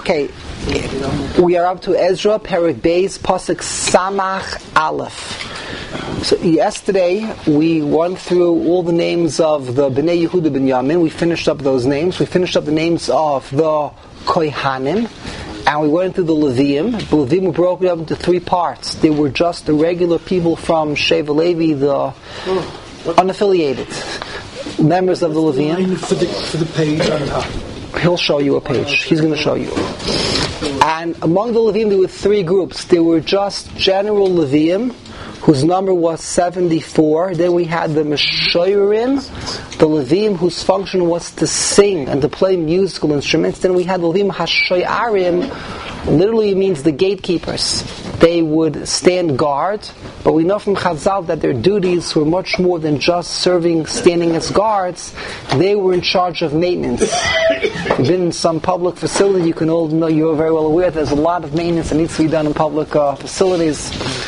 Okay, we are up to Ezra, Perek Beis, Pasuk Samach Aleph. So yesterday we went through all the names of the Bnei Yehuda Binyamin. We finished up those names. We finished up the names of the Kohanim, and we went through the Leviim. The Leviim were broken up into three parts. They were just the regular people from Sheva Levi, the unaffiliated members of the Leviim. For the page on top. He'll show you a page. He's going to show you. And among the Leviim, there were three groups. There were just general Leviim, whose number was 74. Then we had the Meshorim, the Leviim whose function was to sing and to play musical instruments. Then we had the Leviim Hashoyarim, literally means the gatekeepers. They would stand guard, but we know from Chazal that their duties were much more than just standing as guards. They were in charge of maintenance. You've been in some public facility, you can all know, you're very well aware there's a lot of maintenance that needs to be done in public facilities.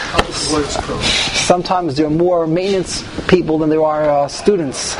Sometimes there are more maintenance people than there are students.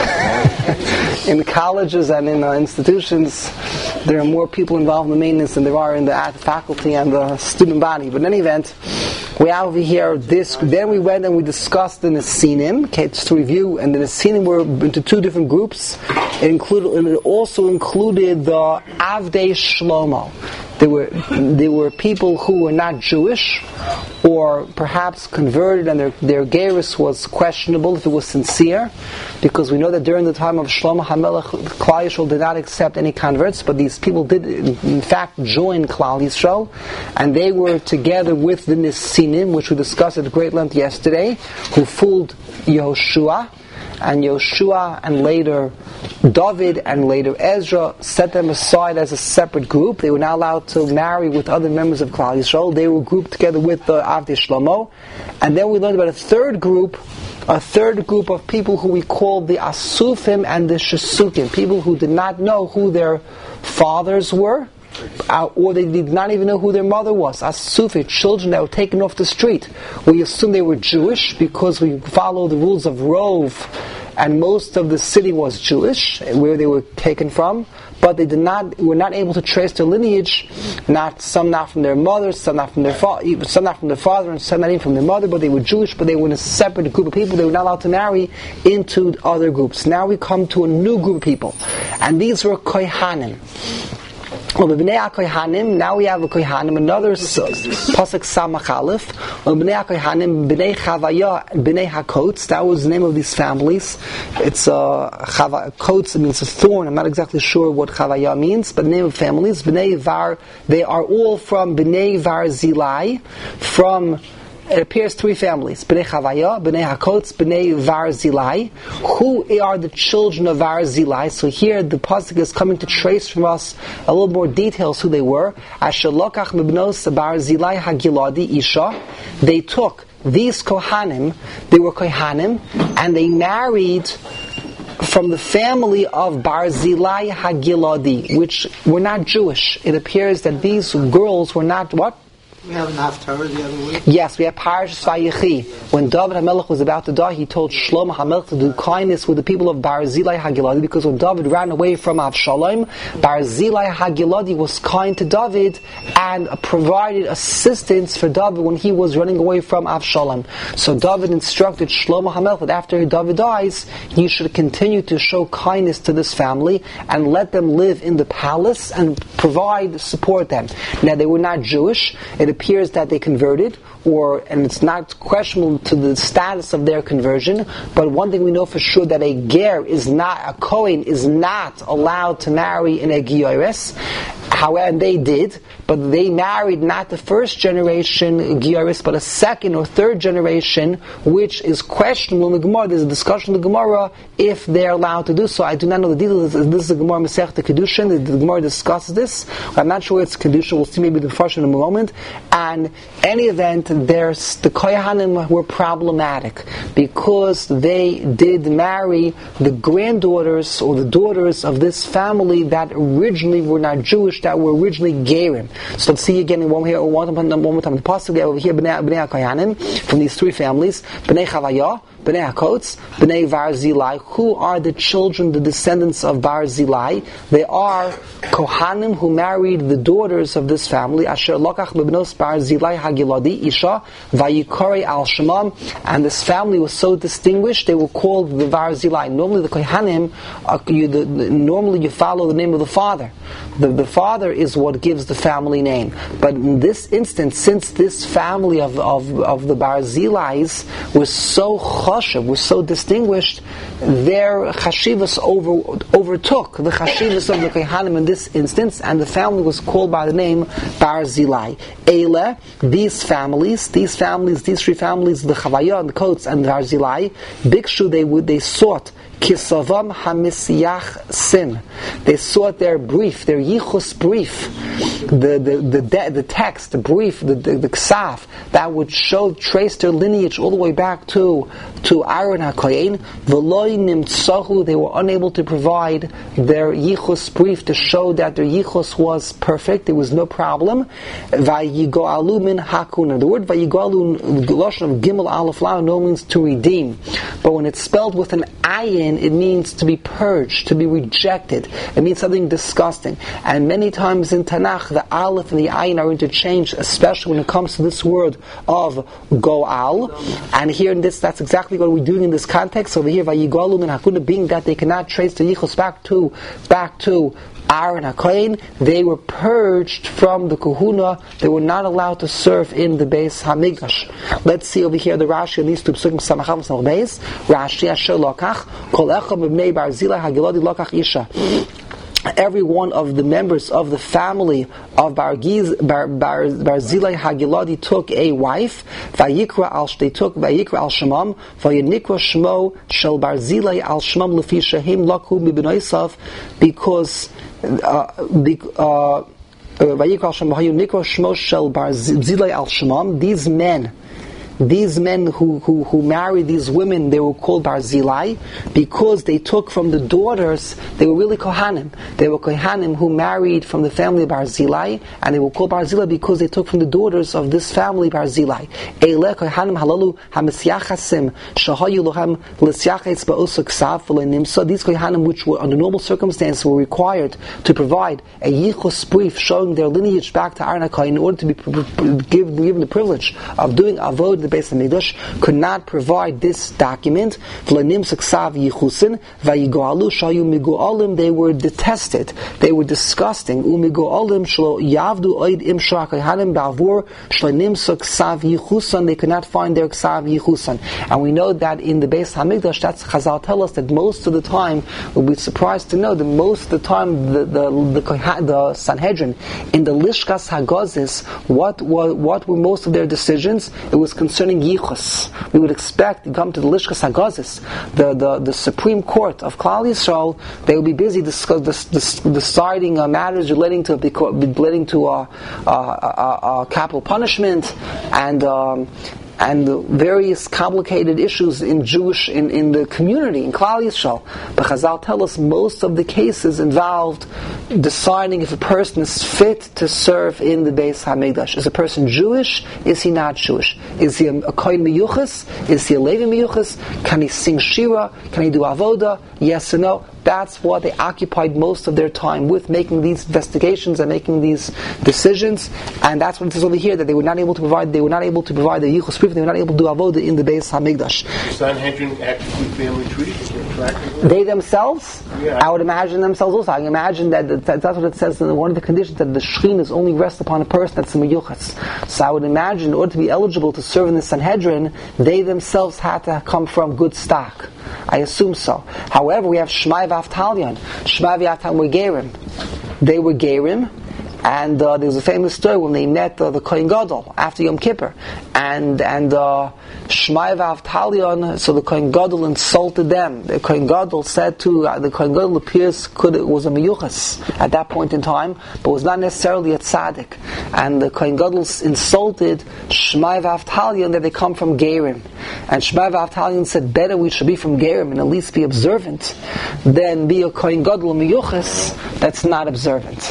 In colleges and in institutions, there are more people involved in the maintenance than there are in the faculty and the student body. But in any event, we have over here this. Then we went and we discussed the Nesinim. Okay, just to review, and the Nesinim were into two different groups. It also included the Avdei Shlomo. There were people who were not Jewish, or perhaps converted, and their gerus was questionable if it was sincere, because we know that during the time of Shlomo HaMelech, Klal Yisrael did not accept any converts, but these people did in fact join Klal Yisrael, and they were together with the Nesinim, which we discussed at great length yesterday, who fooled Yehoshua. And Yoshua and later David and later Ezra set them aside as a separate group. They were not allowed to marry with other members of Klal Yisrael. They were grouped together with the Avdei Shlomo. And then we learned about a third group of people who we called the Asufim and the Shesukim, people who did not know who their fathers were, or they did not even know who their mother was. Asufim, children that were taken off the street. We assume they were Jewish because we follow the rules of Rov, and most of the city was Jewish, where they were taken from, but they were not able to trace their lineage, some not from their mother, some not from their father, and some not even from their mother, but they were Jewish, but they were in a separate group of people. They were not allowed to marry into other groups. Now we come to a new group of people, and these were Kohanim. Now we have a Kohanim, another Pasuk Samach Aleph. Bnei Kohanim, Bnei Chavaya, Bnei HaKotz. That was the name of these families. It's Kotz. It means a thorn. I'm not exactly sure what Chavaya means, but the name of families, Bnei Var. They are all from Bnei Barzilai, from. It appears three families: Bnei Chavaya, Bnei HaKotz, Bnei Barzilai. Who are the children of Barzilai? So here the pasuk is coming to trace from us a little more details who they were. Asher lokach mibnos Barzilai Hagiladi Isha. They took these Kohanim. They were Kohanim, and they married from the family of Barzilai Hagiladi, which were not Jewish. It appears that these girls were not what? We have an Haftarah the other week. Yes, we have Parashas Vayechi. When David HaMelech was about to die, he told Shlomo HaMelech to do kindness with the people of Barzilai Hagiladi, because when David ran away from Avshalom, Barzilai Hagiladi was kind to David and provided assistance for David when he was running away from Avshalom. So David instructed Shlomo HaMelech that after David dies, he should continue to show kindness to this family and let them live in the palace and support them. Now they were not Jewish. It appears that they converted, and it's not questionable to the status of their conversion, but one thing we know for sure, that a Kohen is not allowed to marry in a Gioris. However, they did, but they married not the first generation Gioris, but a second or third generation, which is questionable in the Gemara. There's a discussion in the Gemara if they're allowed to do so. I do not know the details. This is the Gemara Masechta Kedushin. The Gemara discusses this. I'm not sure it's Kedushin. We'll see maybe the Farshim in a moment. And in any event, the Kohanim were problematic because they did marry the granddaughters or the daughters of this family that originally were not Jewish. that were originally Gerim. So let's see again one more time. The pasuk over here, Bnei HaKohanim, from these three families, Bnei Chavaya, Bnei HaKotz, Bnei Barzilai. Who are the children, the descendants of Barzilai? They are Kohanim who married the daughters of this family. Asher lokach bebnos Barzilai Hagiladi Isha Vayikore al Shemam. And this family was so distinguished, they were called the Barzilai. Normally the Kohanim, normally you follow the name of the father. The father is what gives the family name. But in this instance, since this family of the Barzilais was so chashuv, was so distinguished, their chashivas overtook the chashivas of the Kohanim in this instance, and the family was called by the name Barzilai. Eile, these three families, the Chavaya and the Kotz and the Barzilai, Bikshu, they sought Kisavam Hamisyach Sim. They sought their brief, their yichus brief, the text, the brief, the ksaf that would trace their lineage all the way back to Aaron HaKohen. V'loi nimtzahu, they were unable to provide their yichus brief to show that their yichus was perfect. There was no problem. Vayigoalu min hakuna. The word vayigoalu, Lashon of Gimel Aleph Lau, no means to redeem, but when it's spelled with an ayin, it means to be purged, to be rejected. It means something disgusting. And many times in Tanakh, the Aleph and the Ayin are interchanged, especially when it comes to this word of Goal. And here in this, that's exactly what we're doing in this context. Over here, Vayigalu min Hakuna, being that they cannot trace the Yichus back to Aaron HaKohen, they were purged from the Kahuna. They were not allowed to serve in the Beis HaMikdash. Let's see over here the Rashi on these two psukim, Samachav and Beis. Rashi Asher Lokach Kol Echad B'Bnei Barzilai Hagiladi Lokach Isha. Every one of the members of the family of Barzilai Hagiladi took a wife. Vayikra al Shemam. Vayinikra Shmo Shel Barzilai al Shemam Lefi Shehim Laku Mibneisav, because Vayikra Shemam Vayinikra Shmo Shel Barzilai al Shemam. These men who married these women, they were called Barzilai because they took from the daughters, they were really Kohanim. They were Kohanim who married from the family of Barzilai, and they were called Barzilai because they took from the daughters of this family Barzilai. Eile Kohanim halalu hamisyachasim shahayu lohem l'syachetz ba'osuk ksav v'leinim. So these Kohanim, which were under normal circumstances were required to provide a yichus brief showing their lineage back to Aaron HaKohen in order to be given the privilege of doing avod the Beis HaMikdash, could not provide this document. They were detested. They were disgusting. They could not find their ksav yichusan. And we know that in the Beis HaMikdash, that's Chazal tell us that most of the time, we'll be surprised to know that most of the time the Sanhedrin in the Lishkas Hagazis, what were most of their decisions? It was concerning yichus. We would expect to come to the Lishkas Hagazis, the Supreme Court of Klal Yisrael. They would be busy deciding matters relating to capital punishment and various complicated issues in the community, in Klal Yisrael. But Chazal tell us most of the cases involved deciding if a person is fit to serve in the Beis HaMikdash. Is a person Jewish? Is he not Jewish? Is he a Kohen Miyuchas? Is he a Levi Miyuchas? Can he sing Shira? Can he do Avoda? Yes or no? That's what they occupied most of their time with, making these investigations and making these decisions. And that's what it says over here, that they were not able to provide the yichus proof, they were not able to do avoda in the Beis HaMikdash. Sanhedrin actually family trees? They themselves? Yeah. I would imagine themselves also. I can imagine that's what it says in one of the conditions, that the Shekhinah only rests upon a person that's a miyuchas. So I would imagine in order to be eligible to serve in the Sanhedrin, they themselves had to come from good stock. I assume so. However, we have Shmai v'Avtalion. Shmai v'Avtalion were Gerim. They were Gerim, and there was a famous story when they met the Kohen Gadol after Yom Kippur, and Shmai v'Avtalion. So the Kohen Gadol insulted them. The Kohen Gadol said the Kohen Gadol appears was a miyuchas at that point in time, but was not necessarily a tzaddik. And the Kohen Gadol insulted Shmai v'Avtalion that they come from Gerim. And Shmai v'Avtalion said, better we should be from Gerim and at least be observant than be a Kohen Gadol miyuchas that's not observant.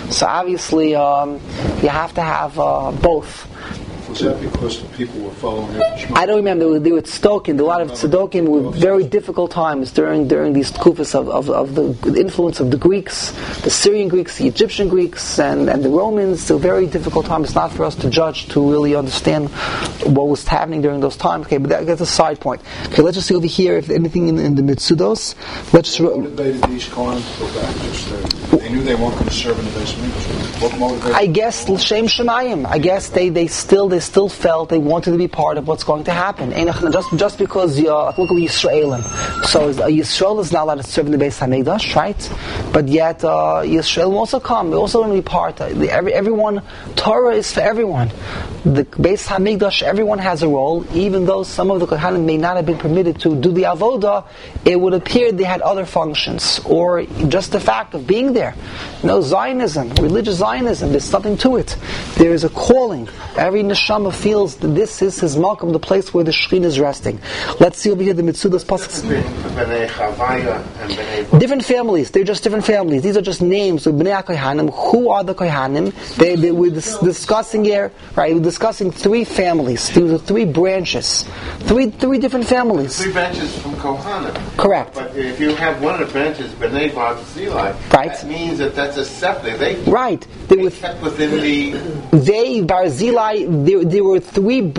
So obviously, you have to have both. Was that because the people were following it? I don't remember. They were tzedakah. A lot of tzedakah were very difficult times during these kufas of the influence of the Greeks, the Syrian Greeks, the Egyptian Greeks, and the Romans. So very difficult time. It's not for us to judge, to really understand what was happening during those times. Okay, but that's a side point. Okay, let's just see over here if anything in the Mitzudos. Let's just. What motivated these Kohanim to go back? They knew they weren't going to serve in the base of English. What motivated? I guess L'Shem Shemayim. I guess they still felt they wanted to be part of what's going to happen. Just because look at Yisraelim. So Yisrael is not allowed to serve in the Beis Hamikdash, right? But yet Yisrael will also come. They also want to be part. Everyone, Torah is for everyone. The Beis Hamikdash, everyone has a role. Even though some of the Kohanim may not have been permitted to do the avoda, it would appear they had other functions, or just the fact of being there. Zionism, religious Zionism, there's something to it. There is a calling. Every neshama feels that this is his malkum, the place where the Shekhinah is resting. Let's see over here the Mitzudas pasuk. Different families. They're just different families. These are just names of Bnei HaKohanim. Who are the Kohanim? They were discussing here, right? We're discussing three families. These are three branches. Three different families. Three branches from Kohanim. Correct. But if you have one of the branches, Bnei Barzilai, right, that means that's a separate. Right. They were kept within the. They Barzilai. There were three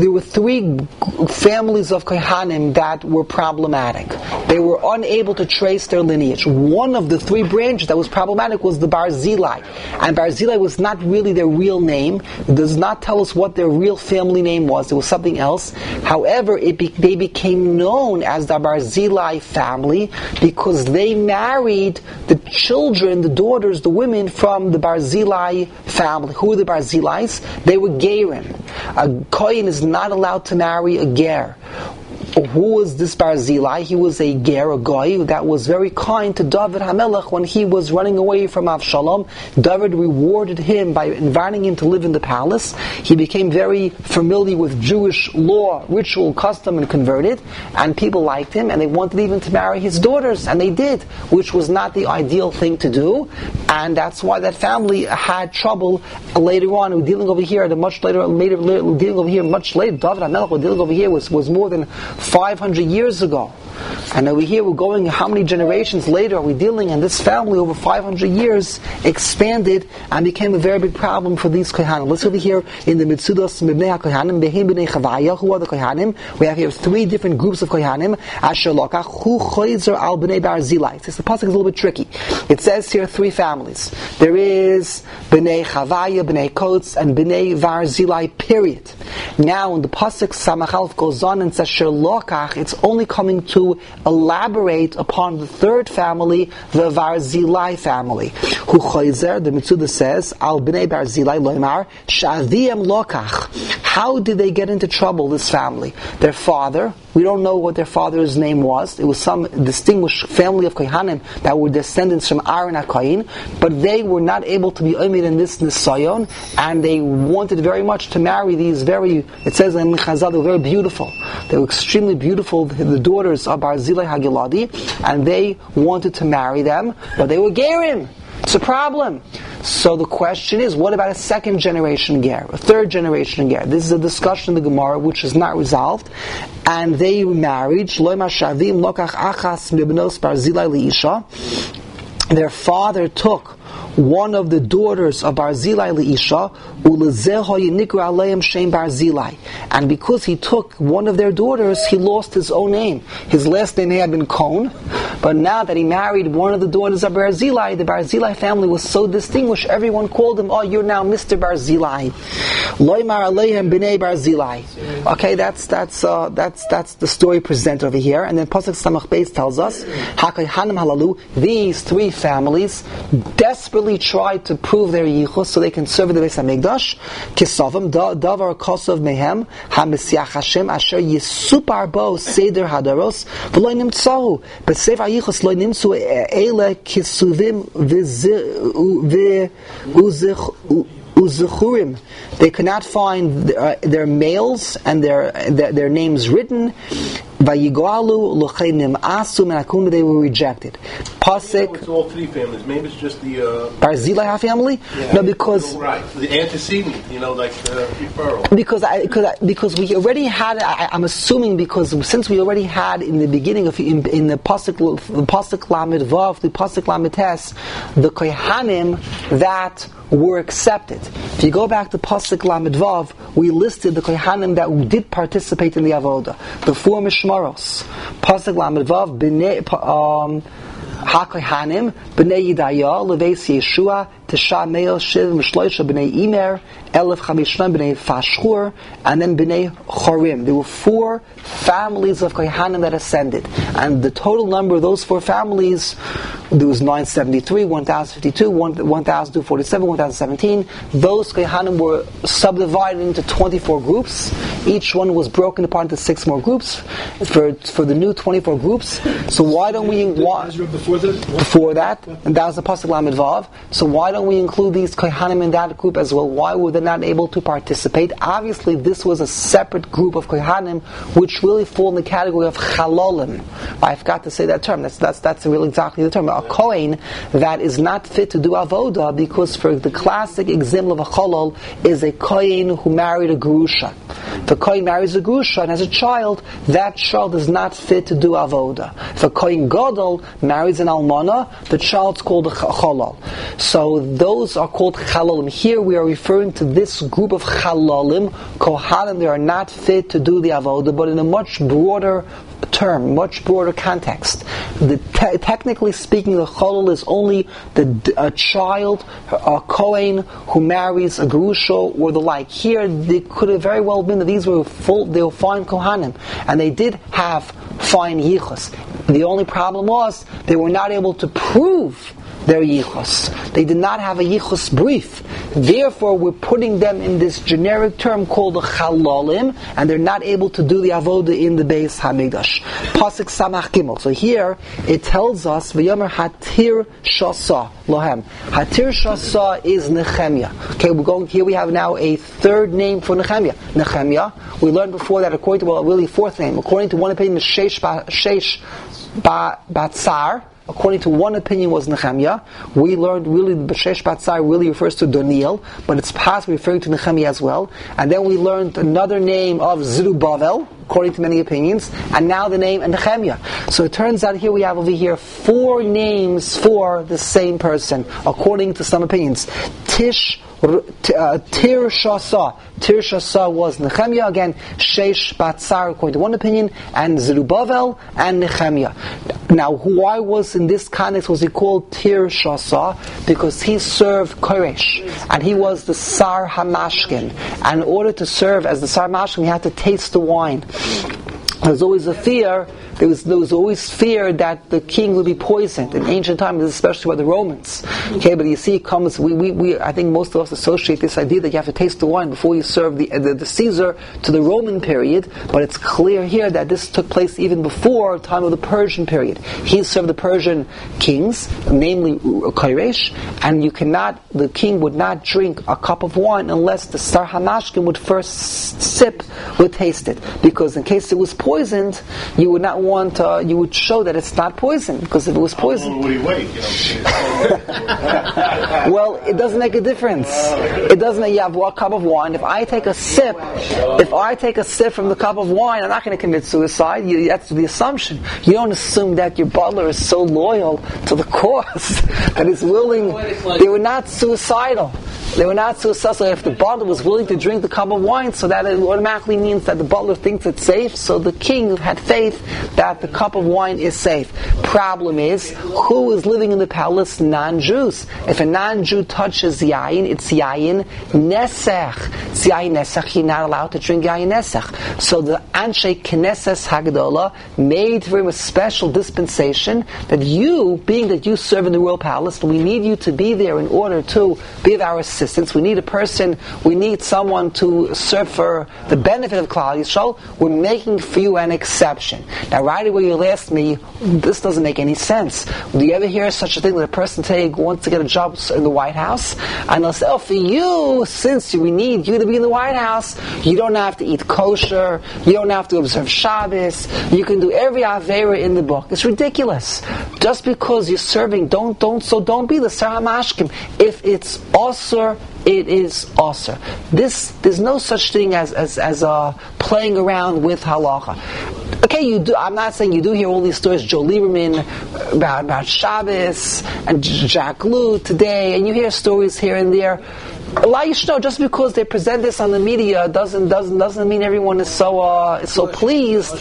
families of Kohanim that were problematic. They were unable to trace their lineage. One of the three branches that was problematic was the Barzilai. And Barzilai was not really their real name. It does not tell us what their real family name was. It was something else. However, they became known as the Barzilai family because they married the children, the daughters, the women from the Barzilai family. Who were the Barzilais? They were Gerim. A Kohen is not allowed to marry a Ger. Who was this Barzilai? He was a ger, a goy, that was very kind to David HaMelech when he was running away from Avshalom. David rewarded him by inviting him to live in the palace. He became very familiar with Jewish law, ritual, custom, and converted. And people liked him, and they wanted even to marry his daughters, and they did, which was not the ideal thing to do. And that's why that family had trouble later on. We're dealing over here at a much later. David HaMelech, we're dealing over here was more than 500 years ago. And over here we're going, how many generations later are we dealing? And this family over 500 years expanded and became a very big problem for these Kohanim. Let's over here in the Mitzudos Bnei HaKohanim, Behim Bnei Chavaya. Who are the Kohanim? We have here three different groups of Kohanim. Asher Lokach, Hu Choyzer Al Bnei Barzilai. The pasuk is a little bit tricky. It says here three families. There is Bnei Chavaya, Bnei Kotz, and Bnei Barzilai, period. Now when the pasuk Samachalf goes on and says Asher Lokach, it's only coming to elaborate upon the third family, the Barzilai family. Hu Choyzer, the Mitzuda says, Al Bnei Barzilai Loimar, Shaviem Lokach. How did they get into trouble, this family? Their father, we don't know what their father's name was. It was some distinguished family of Kohanim that were descendants from Aaron HaKohen, but they were not able to be omed in this Nisayon, and they wanted very much to marry these it says in Chazal, they were very beautiful. They were extremely beautiful, the daughters of Barzilai Hagiladi, and they wanted to marry them, but they were Gerim. It's a problem. So the question is, what about a second generation ger, a third generation ger? This is a discussion in the Gemara which is not resolved. And they married, their father took one of the daughters of Barzilai Leisha, and because he took one of their daughters, he lost his own name. His last name had been Cohn, but now that he married one of the daughters of Barzilai, the Barzilai family was so distinguished, everyone called him, oh, you're now Mr. Barzilai. Loimar Aleihem B'nei Barzilai. Okay, that's the story presented over here. And then Pasuk Samach Beis tells us, HaKohanim Halalu, these three families desperately tried to prove their yichus so they can serve the Beis Hamikdash. Kisavim davar kosov mehem hamesiach Hashem asher yisupar bo seder hadaros v'lo nimtzahu b'sefer yichus lo nimtzu ele kisuvim v'uzechurim. They could not find their males and their names written Vayigalu lochenim asu menakunu, they were rejected. Pasuk. It's all three families. Maybe it's just the Barzillai family. Yeah. No, because right, the antecedent. Like the referral. Because we already had. I'm assuming because since we already had in the beginning of in the pasuk lamed vav, the pasuk lamed tes, the kohanim that were accepted. If you go back to pasuk lamed vav, we listed the kohanim that did participate in the avoda. The four mishmaros. Pasuk lamed vav b'nei HaKohanim b'nei Yidaya leveis Yeshua Tisha Me'el Shiv Mishloisha b'nei Imer Elef Chamishna b'nei Fashchur and then b'nei Chorim. There were four families of Kohanim that ascended, and the total number of those four families, there was 973, 1052, 1247, 1017. Those Kohanim were subdivided into 24 groups. Each one was broken apart into 6 more groups for the new 24 groups. So why don't we before that, and that was the pasuk lamed vav. So why don't we include these kohanim in that group as well? Why were they not able to participate? Obviously, this was a separate group of kohanim, which really fall in the category of chalolim. I forgot to say that term. That's really exactly the term. A kohen that is not fit to do avoda, because for the classic example of a chalol is a kohen who married a gerusha. If a kohen marries a gerusha and has a child, that child is not fit to do avoda. If a kohen gadol marries an almana, the child's called a chalal. So those are called chalalim. Here we are referring to this group of chalalim, kohanim. They are not fit to do the avoda, but in a much broader term, much broader context. Technically speaking, the chalal is only a child, a kohen who marries a gerusha or the like. Here, they could have very well been that these were they were fine kohanim, and they did have fine yichus. The only problem was they were not able to prove their yichus. They did not have a yichus brief. Therefore, we're putting them in this generic term called the chalalim, and they're not able to do the avoda in the Beis Hamikdash. Pasuk Samach Gimel. So here it tells us v'yomer hatir shasa lohem. Hatir shasa is Nehemiah. Okay, here we have now a third name for Nehemiah. Nehemiah. We learned before that according to really fourth name. According to one opinion, is Sheish Batzar. According to one opinion was Nehemiah. We learned really the Shesh Batzar really refers to Daniel, but it's possibly referring to Nehemiah as well. And then we learned another name of Zerubbabel, according to many opinions, and now the name Nehemiah. So it turns out here we have over here 4 names for the same person, according to some opinions. Tir Shasa was Nehemiah, again Sheish Batzar according to one opinion, and Zerubbabel and Nehemiah. Now, why was in this context was he called Tir Shasa? Because he served Koresh, and he was the Sar Hamashkin. And in order to serve as the Sar Hamashkin, he had to taste the wine. There's always a fear. There was always fear that the king would be poisoned in ancient times, especially by the Romans. Okay, but you see, it comes. I think most of us associate this idea that you have to taste the wine before you serve the Caesar to the Roman period. But it's clear here that this took place even before the time of the Persian period. He served the Persian kings, namely Koresh, and the king would not drink a cup of wine unless the Sar Hamashkin would would taste it, because in case it was poisoned, you would not you would show that it's not poison, because if it was poison, how long would he wait? Well, it doesn't make a difference. It doesn't. You have a cup of wine. If I take a sip from the cup of wine, I'm not going to commit suicide. That's the assumption. You don't assume that your butler is so loyal to the cause that he's willing. They were not suicidal. They were not suicidal. If the butler was willing to drink the cup of wine, so that it automatically means that the butler thinks it's safe. So the king had faith that the cup of wine is safe. Problem is, who is living in the palace? Non-Jews. If a non-Jew touches yayin, it's yayin nesech. It's yayin nesech. You're not allowed to drink yayin nesech. So the Anshe Knesses Hagdola made for him a special dispensation that being that you serve in the royal palace, we need you to be there in order to be of our assistance. We need someone to serve for the benefit of Klal Yisrael. We're making for you an exception. Now, right away you'll ask me, this doesn't make any sense. Do you ever hear such a thing that a person wants to get a job in the White House? And they'll say, for you, since we need you to be in the White House, you don't have to eat kosher, you don't have to observe Shabbos, you can do every Aveira in the book. It's ridiculous. Just because you're serving, don't be the Sarah Mashkim. If it's Osir, it is Osir. There's no such thing as playing around with halacha. Okay, you do. I'm not saying you do hear all these stories, Joe Lieberman about Shabbos and Jack Lew today, and you hear stories here and there. Allah, you should know, just because they present this on the media doesn't mean everyone is so pleased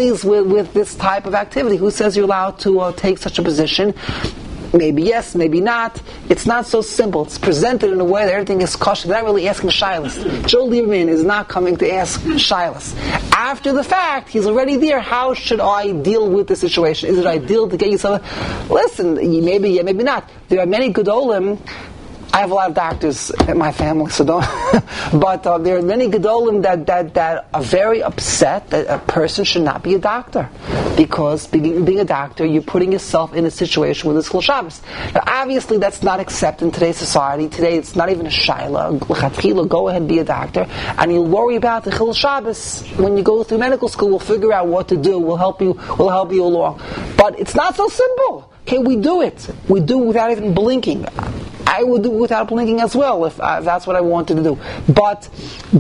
with this type of activity. Who says you're allowed to take such a position? Maybe yes, maybe not. It's not so simple. It's presented in a way that everything is kosher. They're not really asking shilas. Joe Lieberman is not coming to ask shilas. After the fact, he's already there. How should I deal with the situation? Is it ideal to get you something? Listen, maybe, yeah, maybe not. There are many gedolim. I have a lot of doctors in my family, so don't. But there are many gedolim that are very upset that a person should not be a doctor, because being a doctor, you're putting yourself in a situation with this Chil Shabbos. Now, obviously, that's not accepted in today's society. Today, it's not even a shaila. Go ahead and be a doctor, and you'll worry about the Chil Shabbos when you go through medical school. We'll figure out what to do. We'll help you along. But it's not so simple. Okay, we do it. We do it without even blinking. I would do it without blinking as well if that's what I wanted to do. But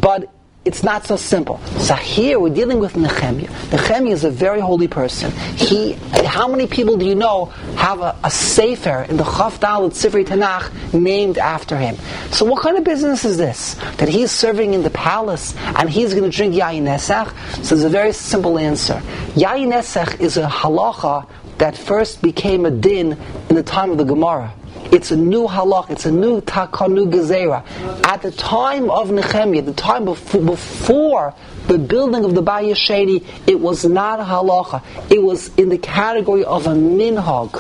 it's not so simple. So here we're dealing with Nehemiah. Nehemiah is a very holy person. How many people do you know have a sefer in the Chaf Dalet Sifrei Tanakh named after him? So what kind of business is this? That he's serving in the palace and he's going to drink Yayin Nesach? So there's a very simple answer. Yayin Nesach is a halacha that first became a din in the time of the Gemara. It's a new halach, it's a new takanu gezerah. At the time of Nehemiah, the time before the building of the Bayis Sheni, it was not a halacha. It was in the category of a minhag,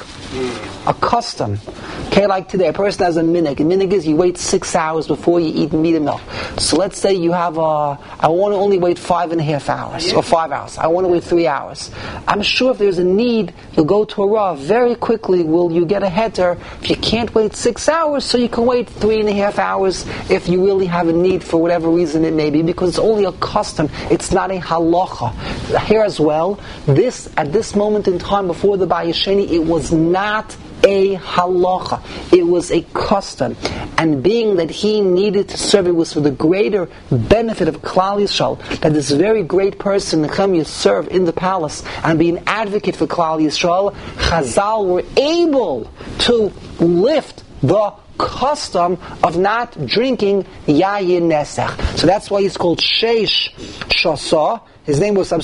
a custom. Okay, like today, a person has a minhag. A minhag is you wait 6 hours before you eat meat and milk. So let's say you have I want to only wait 5.5 hours, or 5 hours. I want to wait 3 hours. I'm sure if there's a need, you'll go to a Rav. Very quickly will you get a heter if you can't wait 6 hours, so you can wait 3.5 hours if you really have a need for whatever reason it may be, because it's only a custom. It's not a halacha. Here as well, at this moment in time before the Bayis Sheni, it was not a halacha. It was a custom. And being that he needed to serve, it was for the greater benefit of Klal Yisrael, that this very great person, Nehemiah, serve in the palace and be an advocate for Klal Yisrael. Chazal were able to lift the custom of not drinking Yayin Nesach. So that's why he's called Sheish Shasa. His name was,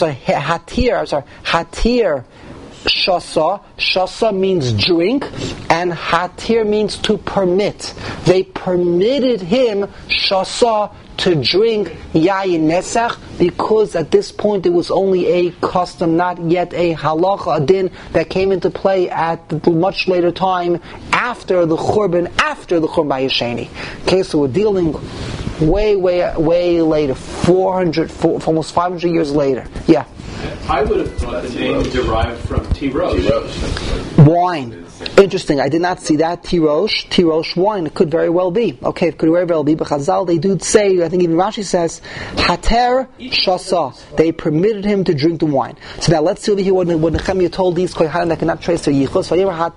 Hatir Shasa. Shasa means drink, and Hatir means to permit. They permitted him, Shasa, to drink Yayin Nesach, because at this point it was only a custom, not yet a halacha, a din that came into play at the much later time after the Churban Bayis Sheni. Okay, so we're dealing way later, almost 500 years later. Yeah. I would have thought the name derived from Tirosh. Wine. Interesting. I did not see that. Tirosh wine. It could very well be. Okay, it could very well be. But Chazal, they do say, I think even Rashi says, Hater Shasa. They permitted him to drink the wine. So now let's see over here what Nehemiah told these Kohanim that cannot trace their yichus.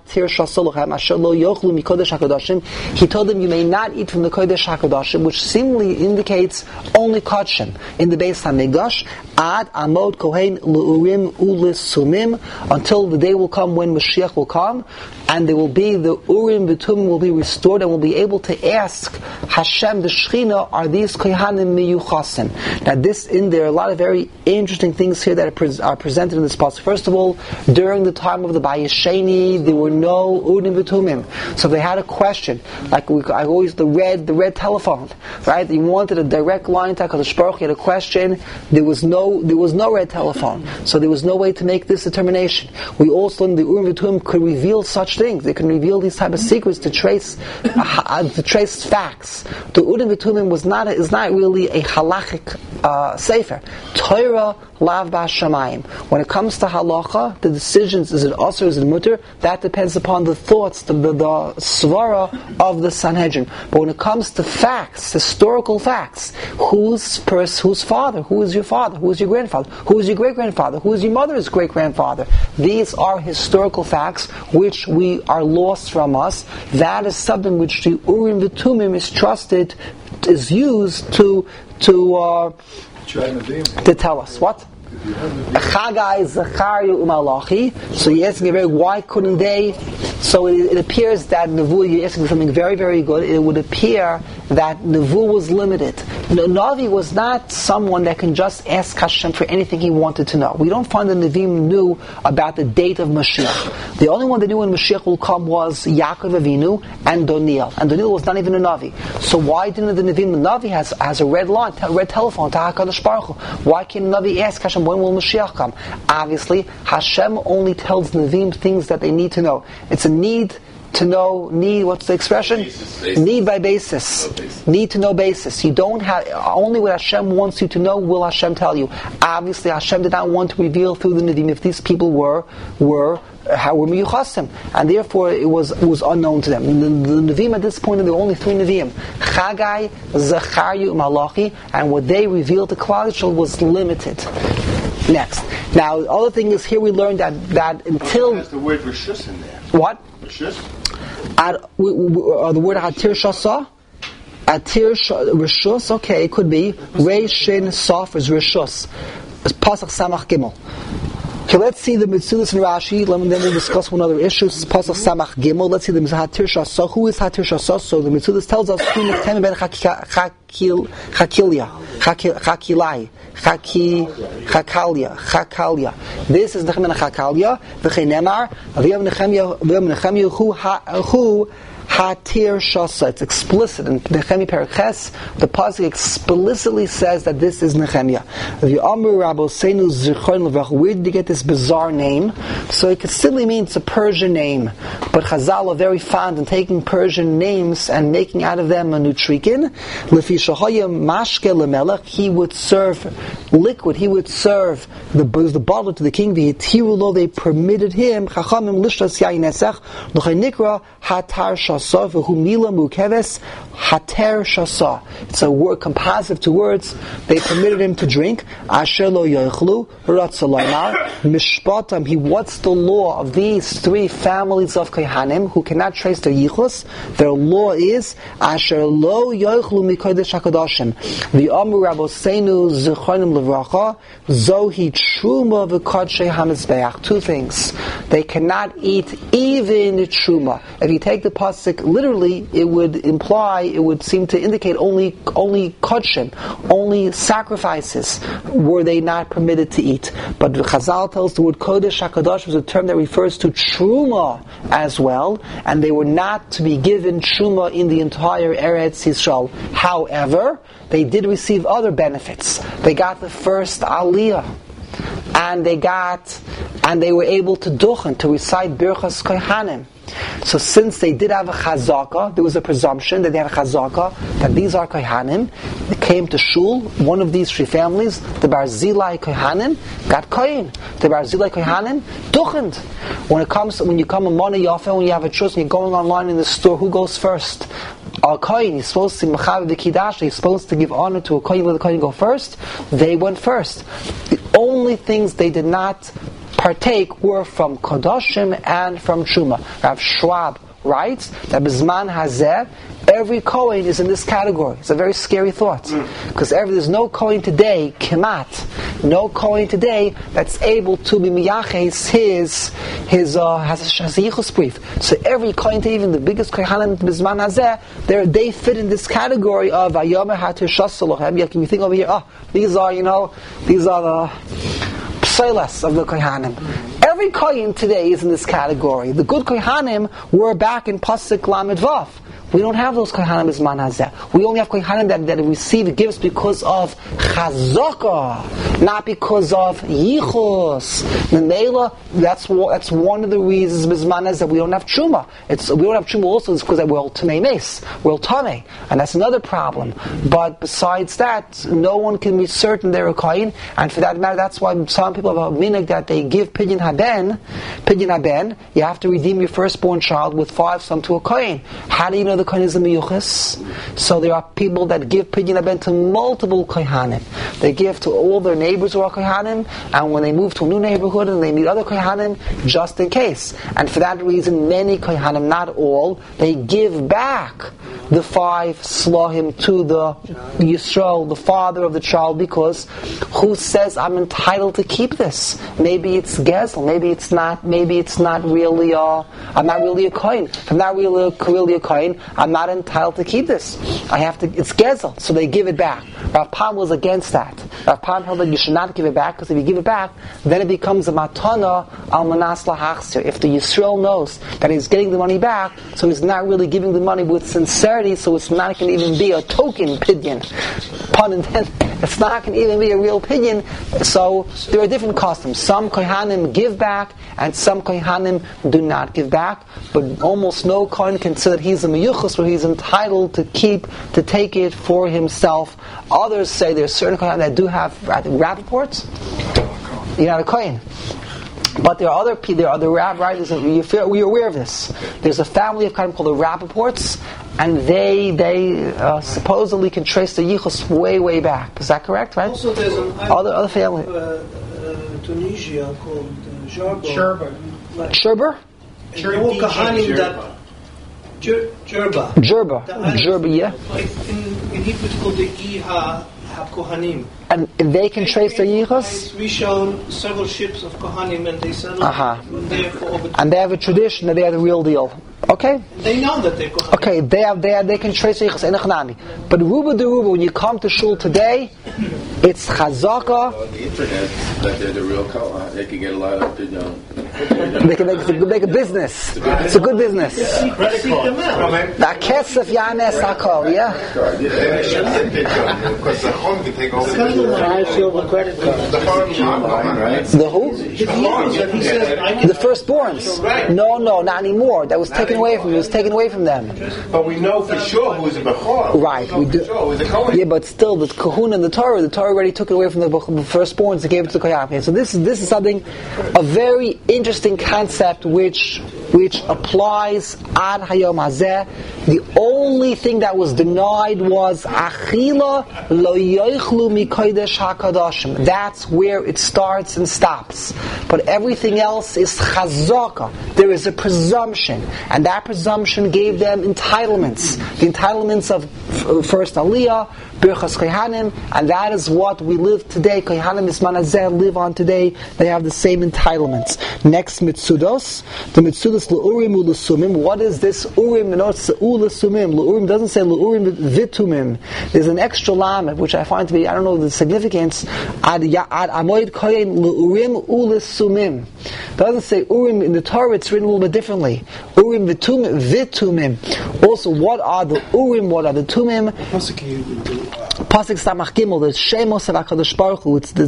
He told them, you may not eat from the Kodesh HaKadoshim, which seemingly indicates only Kodshim. In the Beis HaMikdash, Ad Amod Kohen L'Urim Ulis Sumim, until the day will come when Mashiach will come, and there will be the Urim V'Tumim will be restored, and will be able to ask Hashem, the Shechina, are these Kohanim Miyuchasim? Now there are a lot of very interesting things here that are presented in this passage. First of all, during the time of the Bayis Sheni, there were no Urim V'Tumim. So they had a question, like the red telephone, right? You wanted a direct line to HaKadosh Baruch Hu, you had a question, there was no red telephone, so there was no way to make this determination. We also in the Urim V'Tumim could reveal such things. They can reveal these type of secrets to trace facts. The Urim V'Tumim is not really a halachic sefer. Torah lav b'shamayim. When it comes to halacha, the decisions, is it asur, is it mutter, that depends upon the thoughts, the svara of the Sanhedrin. But when it comes to facts, historical facts, whose father, who is your father, who is your grandfather, who is your great-grandfather, who is your mother's great-grandfather, these are historical facts which we are lost from us. That is something which the Urim v'Tumim is used to tell us. What? Chagai, Zachariah, Umalachi. So you're asking why couldn't they? So it appears that Nevuah, you're asking something very, very good. It would appear that Nevuah was limited. Navi was not someone that can just ask Hashem for anything he wanted to know. We don't find the Nevi'im knew about the date of Mashiach. The only one that knew when Mashiach will come was Yaakov Avinu and Doniel. And Doniel was not even a Navi. So why didn't the Nevi'im, the Navi has a red line, red telephone to HaKadosh Baruch Hu. Why can't Navi ask Hashem, when will Mashiach come? Obviously, Hashem only tells Nevi'im things that they need to know. It's a need to know, what's the expression? Basis. Need by basis. Need to know basis. You don't have, only what Hashem wants you to know will Hashem tell you. Obviously, Hashem did not want to reveal through the Nevi'im if these people were miyuchasim, and therefore it was unknown to them. The Nevi'im at this point, there were only 3 Nevi'im: Chagai, Zachariah, Malachi, and what they revealed to Klal Yisrael was limited. Next, now the other thing is here we learned that until there's the word rishus in there. What? Rishus? The word Atir Shasa? Atir Rishus, okay, it could be. Reishin Sof is Rishus. Pasach Samach Gimel. Okay, let's see the Metzudas and Rashi, then we'll discuss one other issue. This is Pasach Samach Gimel. Let's see the Hatir Shasa. Who is Hatir Shasa? So the Metzudas tells us who Nechemia ben Chakalia. This is Nechemia ben Chakalia. V'chei Nemar, V'yom Nechemia who Hatir Shasa. It's explicit in Nehemiah Perek Ches. The pasuk explicitly says that this is Nehemiah. Where did you get this bizarre name? So it could simply mean it's a Persian name, but Chazal are very fond in taking Persian names and making out of them a nutrikin. He would serve liquid. He would serve the bottle to the king. They permitted him. It's a word composite of 2 words. They permitted him to drink. What's the law of these 3 families of Kohanim who cannot trace their yichus? Their law is Asher lo yochlu mikodesh hakadoshim. V'amru Rabboseinu zichronim levracha zohi truma v'kodshei hamizbeach. 2 things. They cannot eat even truma. If you take the pasuk literally, it would seem to indicate only kodshim, only sacrifices were they not permitted to eat. But Chazal tells the word kodesh hakadosh was a term that refers to truma as well, and they were not to be given truma in the entire Eretz Yisrael. However, they did receive other benefits. They got the first aliyah, and they were able to duchen, to recite Birchas Kohanim. So since they did have a chazaka, there was a presumption that they had a chazaka, that these are Kohanim. They came to Shul, one of these 3 families, the Barzilai Kohanim, got Kohen. The Barzilai Kohanim, duchend. When you come a Mona Yafa, when you have a choice and you're going online in the store, who goes first? A Kohen, he's supposed to Mechav the Kiddush, he's supposed to give honor to a Kohen, let the Kohen go first. They went first. The only things they did not partake were from Kodoshim and from Truma. Rav Schwab writes that Bizman Hazeh, every Kohen is in this category. It's a very scary thought. Because there's no Kohen today, Kemat, no Kohen today that's able to be Miyaches has a Yichus brief. So every Kohen, even the biggest Kohanim, Bizman Hazeh, they fit in this category of Ayom Hatir Shasalohem. You think over here, these are the Psailas of the Kohanim. Every Kohen today is in this category. The good Kohanim were back in Pasuk Lamed Vav. We don't have those kohanim bisman hazeh. We only have kohanim that receive gifts because of chazaka, not because of yichus. Memela, that's one of the reasons bisman hazeh we don't have truma. We don't have truma also is because we're all tamei mes, we're all tamei, and that's another problem. But besides that, no one can be certain they're a kohen, and for that matter, that's why some people have a minhag that they give pidyon haben. You have to redeem your firstborn child with 5 some to a kohen. How do you know the kohen is a miyuchas? So there are people that give pidyon haben to multiple kohanim. They give to all their neighbors who are kohanim, and when they move to a new neighborhood and they meet other kohanim, just in case. And for that reason, many kohanim, not all, they give back the 5 slahim to the Yisrael, the father of the child, because who says I'm entitled to keep this? Maybe it's gezel, maybe it's not really I'm not really a kohen. If I'm not really a kohen, I'm not entitled to keep this. It's gezel, so they give it back. Rav Pam was against that. Rav Pam held that you should not give it back, because if you give it back, then it becomes a matana al manas lahachzir. If the Yisrael knows that he's getting the money back, so he's not really giving the money with sincerity, so it's not going to even be a token pidyon. Pun intended. It's not going to even be a real pidyon. So there are different customs. Some kohanim give back, and some kohanim do not give back. But almost no kohen can say that he's a miyuchas, where he's entitled to take it for himself. Others say there's certain kohanim that do have rapports. You're not a kohen. But there are other writers, we're aware of this. There's a family of kohanim called the Rappaports, and they supposedly can trace the yichus way back. Is that correct, right? Also, there's other family. Tunisia called Sherber. Sherber? Jerba, yeah. In Hebrew it's called the HaKohanim. And they can trace their yichus? We show several ships of Kohanim, and they settle there for over. And they have a tradition that they are the real deal. Okay? They know that they're Kohanim. Okay, they can trace yichus in Echanami. But Ruba de Ruba, when you come to shul today, it's chazaka. On the internet, that they're the real Kohen. They can get a lot of, They can make a business. It's a good business. Seek them out. The kesef yanes hakol, yeah? Because the home can take over the credit card. The who? The firstborns. No, not anymore. That was taken away from them. It was taken away from them. But we know for sure who's a Bechor. Right, we do. Yeah, but still, the kahuna and the Torah already took it away from the firstborns and gave it to the kohen. So this is something, a very interesting concept which applies ad hayom hazeh. The only thing that was denied was achila lo yochlu mikodesh hakadashim. That's where it starts and stops. But everything else is chazaka. There is a presumption, and that presumption gave them entitlements. The entitlements of first aliyah, birchas kohanim, and that is what we live today. Kohanim bisman hazeh live on today. They have the same entitlements. Next mitzudos, the mitzudos l'urim u'l'sumim. What is this urim? No, it's u'l'sumim. L'urim doesn't say l'urim v'tumim. There's an extra lamed which I find to be, I don't know the significance. Ad amoid kohen l'urim u'l'sumim. Doesn't say urim in the Torah. It's written a little bit differently. Urim v'tumim. Also, what are the urim? What are the tumim? Pasuk Samach Gimel, the Shemos of HaKadosh Baruch Hu. This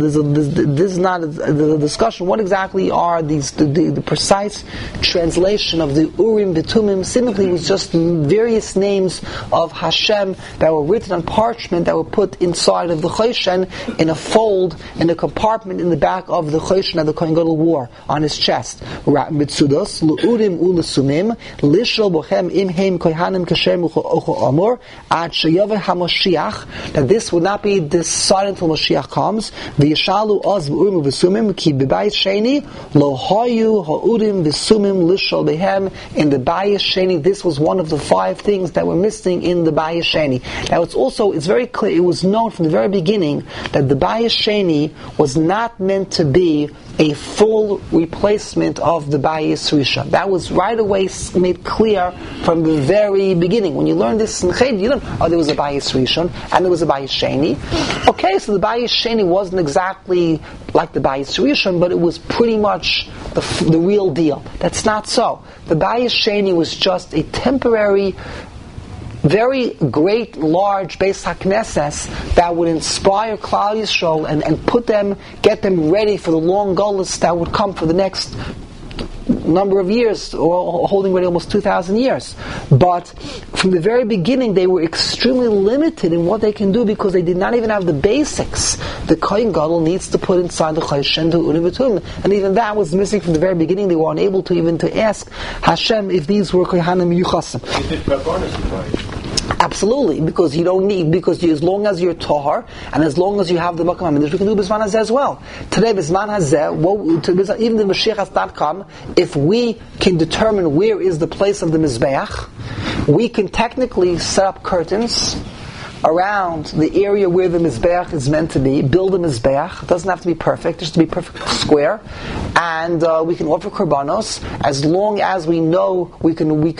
is not the discussion. What exactly are these? The precise translation of the Urim V'Tumim simply was just various names of Hashem that were written on parchment that were put inside of the Choshen in a fold in a compartment in the back of the Choshen that the Kohen Gadol wore on his chest. Mitzudos L'Urim U'L'Sumim Lishol Bochem Im Heim Kohanim Kashem U'Cho Amor Ad Sheyaveh HaMoshiach, that this would not be decided until Mashiach comes. V'yishalu oz v'urim v'sumim ki b'bayis sheni lo hayu ha'urim v'sumim lishol behem. In the bayis sheni, this was one of the 5 things that were missing in the bayis sheni. Now it's very clear, it was known from the very beginning that the bayis sheni was not meant to be a full replacement of the Bayis Rishon. That was right away made clear from the very beginning. When you learn this in Ched, you learn, there was a Bayis Rishon and there was a Bayis Sheni. Okay, so the Bayis Sheni wasn't exactly like the Bayis Rishon, but it was pretty much the real deal. That's not so. The Bayis Sheni was just a temporary very great, large Beis HaKnesses that would inspire Klal Yisrael and get them ready for the long gullus that would come for the next number of years, or holding ready almost 2,000 years. But from the very beginning, they were extremely limited in what they can do because they did not even have the basics. The Kohen Gadol needs to put inside the Choshen, the Urim V'Tumim, and even that was missing from the very beginning. They were unable to even to ask Hashem if these were Kohanim Yuchasim. Absolutely, because you don't need, as long as you're tahar and as long as you have the Makam HaMikdash, we can do B'zman Hazeh as well. Today, B'zman Hazeh, even the Mashiach has not come, if we can determine where is the place of the Mizbeach, we can technically set up curtains around the area where the Mizbeach is meant to be, build a Mizbeach. It doesn't have to be perfect, just to be perfect square, and we can offer korbanos as long as we know we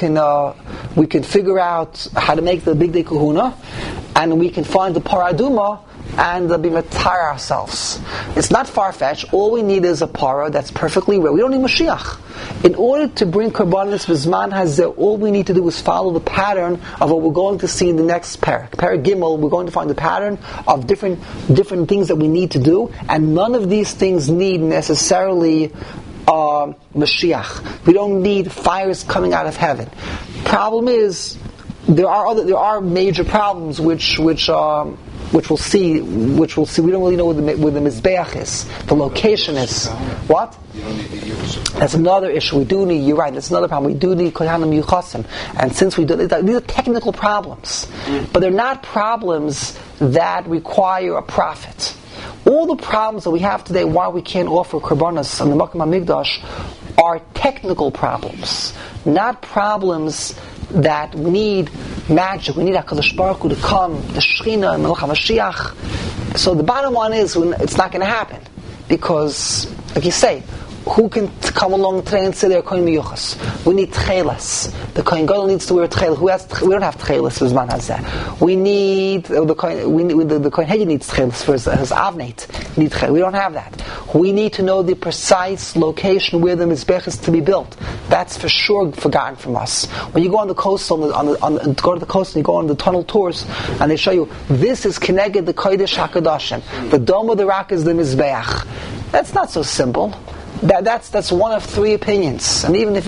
can figure out how to make the Big Day Kahuna, and we can find the Paraduma and be matar ourselves. It's not far-fetched. All we need is a para that's perfectly real. We don't need Mashiach. In order to bring Karbanis B'zman Hazeh, all we need to do is follow the pattern of what we're going to see in the next parak. Parak Gimel, we're going to find the pattern of different things that we need to do, and none of these things need necessarily Mashiach. We don't need fires coming out of heaven. Problem is, there are major problems which we'll see. We don't really know where the Mizbeach is. The location is. What? You don't need the use. That's another issue. We do need, you're right, that's another problem. We do need Kohanim Yuchasim. And since we do, these are technical problems. But they're not problems that require a prophet. All the problems that we have today, why we can't offer Korbanos on the Makam HaMikdash, are technical problems. Not problems that we need magic. We need HaKadosh Baruch Hu to come, the Shechina and Melech HaMashiach. So the bottom line is, it's not going to happen. Because, like you say, who can come along today and say they're Kohen Miyuchas? We need Tchelas. The Kohen Gadol needs to wear Tchelas. We don't have Tchelas for Zman Hazeh. We need the Kohen Hegi needs Tchelas for his Avneit. We don't have that. We need to know the precise location where the Mizbech is to be built. That's for sure forgotten from us. When you go on the coast, go to the coast and you go on the tunnel tours, and they show you this is Keneged the Kodesh HaKadoshim. The dome of the rock is the Mizbeach. That's not so simple. That's one of three opinions, and even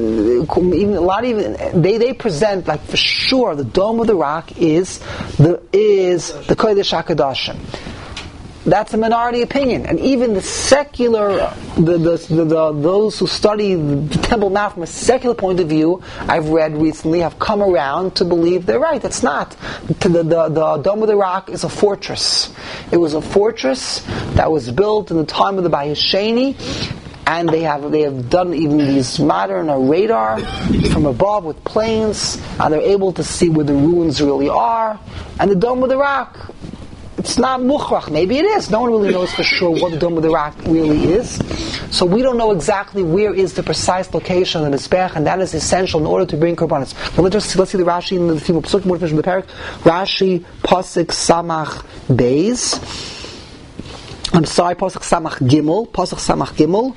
they present like for sure the dome of the rock is the Kodesh HaKadoshim. That's a minority opinion, and even the secular, those who study the Temple Mount from a secular point of view, I've read recently, have come around to believe they're right. That's not. The Dome of the Rock is a fortress. It was a fortress that was built in the time of the Bayis Sheni, and they have done even these modern radar from above with planes, and they're able to see where the ruins really are. And the Dome of the Rock, it's not mukhrach. Maybe it is. No one really knows for sure what the Dome of the Rock really is. So we don't know exactly where is the precise location of the Mizbech, and that is essential in order to bring korbanos. But let's see the Rashi in the theme of Pesachim. More information in the parak. Rashi Pasuk Samach Beis. I'm sorry, Pasuk Samach Gimel. Pasuk Samach Gimel.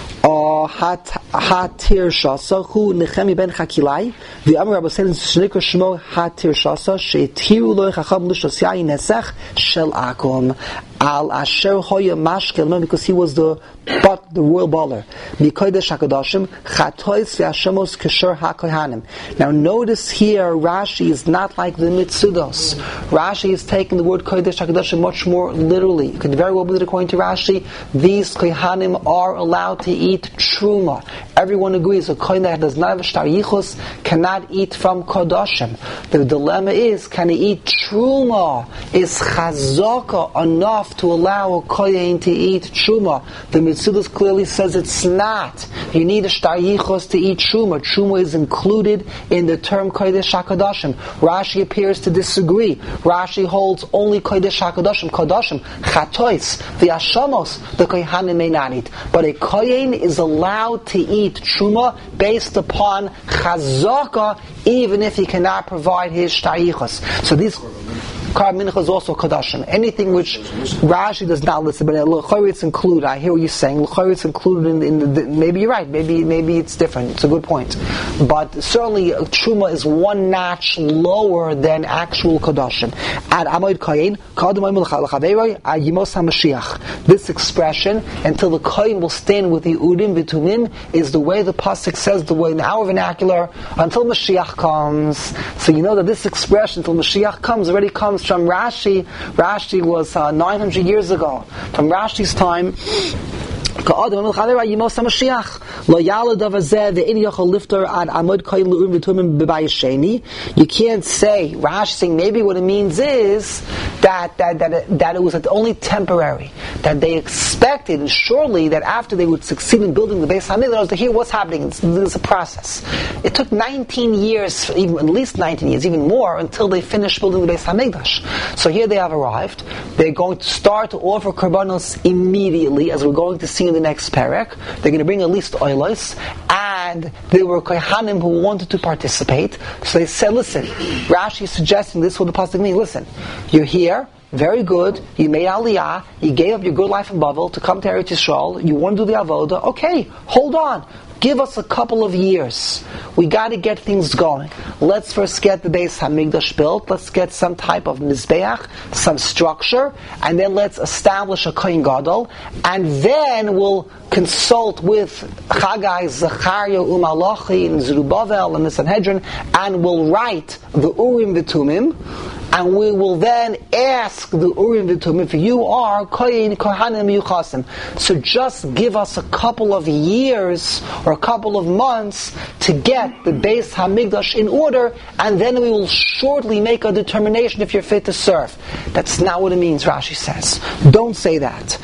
Hatir Shasa Hu Nechemi ben Chakilai V'Amar Rabbi Selim Shnikra Shmo Hatir Shasa She'etiru Lo Chacham L'Shos Yayin Nesach Shel Akom Al Asher Hoya Mashkel, because he was the royal baller. Mikodesh HaKadoshim Chatois V'Hashemos Kesher HaKohanim. Now notice here, Rashi is not like the Mitzudos. Rashi is taking the word Kodesh HaKadoshim much more literally. It could very well be that according to Rashi, these Kohanim are allowed to eat Truma. Everyone agrees a Kohen that does not have a Shtar Yichus cannot eat from Kodoshim. The dilemma is, can he eat Truma? Is Chazaka enough to allow a Kohen to eat Truma? The Mitzudos clearly says it's not. You need a Shtar Yichus to eat Truma. Truma is included in the term Kodesh HaKadoshim. Rashi appears to disagree. Rashi holds only Kodesh HaKadoshim, Kodoshim, Chatois, the Ashamos, the Kohanim may not eat. But a Kohen is allowed to eat Truma based upon Chazaka, even if he cannot provide his Shtar Yichus. So these... Kar Mincha is also Kodashim. Anything which Rashi does not list, but L'chayr it's included. I hear what you're saying. L'chayr it's included in the, maybe you're right. Maybe it's different. It's a good point. But certainly Truma is one notch lower than actual Kodashim. At Amoid Kayin, this expression, until the Kayin will stand with the Urim V'Tumim, is the way the pasuk says, the way in our vernacular, until Mashiach comes. So you know that this expression, until Mashiach comes, already comes from Rashi. Rashi was 900 years ago. From Rashi's time, you can't say Rashi saying maybe what it means is that it was only temporary, that they expected and surely that after they would succeed in building the Beis Hamikdash, to hear what's happening. There's a process. It took 19 years, even at least 19 years, even more, until they finished building the Beis Hamikdash. So here they have arrived. They're going to start to offer korbanos immediately, as we're going to see in the next parak. They're going to bring at least oilos, and there were kohanim who wanted to participate. So they said, listen, Rashi is suggesting this is what the pasuk means. Listen, you're here, very good, you made aliyah, you gave up your good life in Bavel to come to Eretz Yisrael, you want to do the avoda, okay, hold on. Give us a couple of years. We got to get things going. Let's first get the Beis Hamikdash built. Let's get some type of mizbeach, some structure, and then let's establish a Kohen Gadol, and then we'll consult with Chagai, Zechariah, Umalachi, and Zerubbabel, and the Sanhedrin, and we'll write the Urim V'Tumim, and we will then ask the Urim V'Tumim if you are Kohen Kohanim Yuchasim. So just give us a couple of years or a couple of months to get the Beis Hamikdash in order, and then we will shortly make a determination if you're fit to serve. That's not what it means, Rashi says. Don't say that.